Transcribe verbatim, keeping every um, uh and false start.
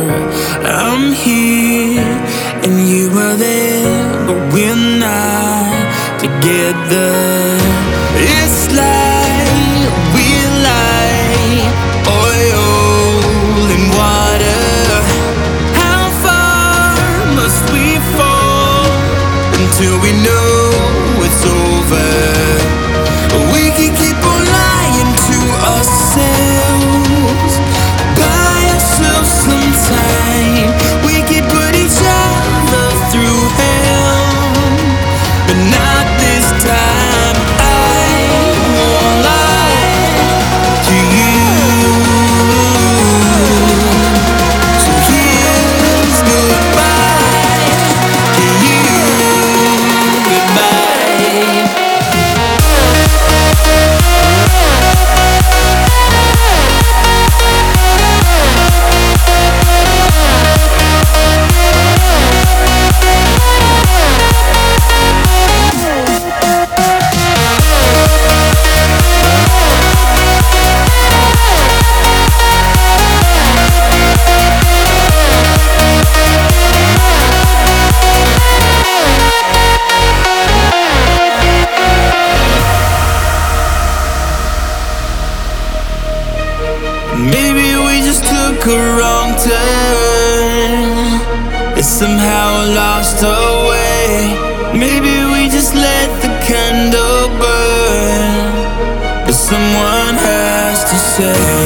I'm here and you are there, but we're not together. It's like we're like oil and water. How far must we fall until we know it's over? We can keep on lying to ourselves, buy ourselves some time. We can put each other through hell, but not this time. I won't lie to you. So here's goodbye to you. Goodbye. Maybe we just took a wrong turn, it somehow lost our way. Maybe we just let the candle burn, but someone has to say